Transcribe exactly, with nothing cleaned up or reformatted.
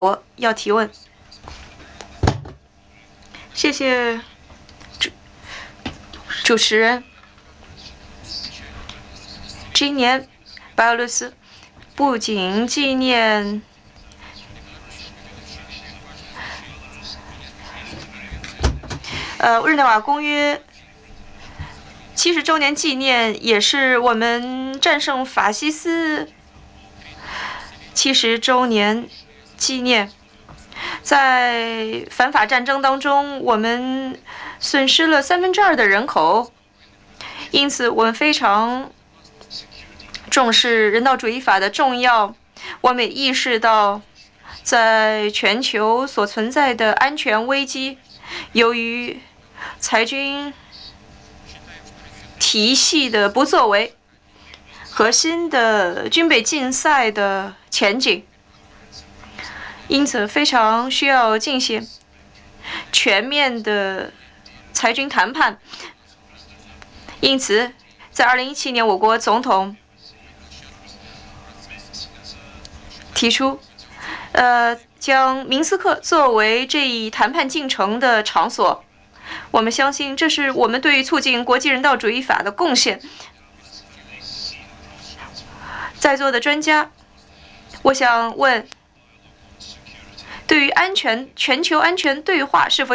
我要提问。谢谢主主持人。今年白俄罗斯不仅纪念呃日内瓦公约七十周年纪念，也是我们战胜法西斯七十周年纪念。在反法战争当中，我们损失了三分之二的人口，因此我们非常重视人道主义法的重要。我们也意识到，在全球所存在的安全危机，由于裁军体系的不作为和新的军备竞赛的前景，因此非常需要进行全面的裁军谈判。因此，在二零一七年，我国总统提出，呃，将明斯克作为这一谈判进程的场所。我们相信，这是我们对于促进国际人道主义法的贡献。在座的专家，我想问，对于安全全球安全对话是否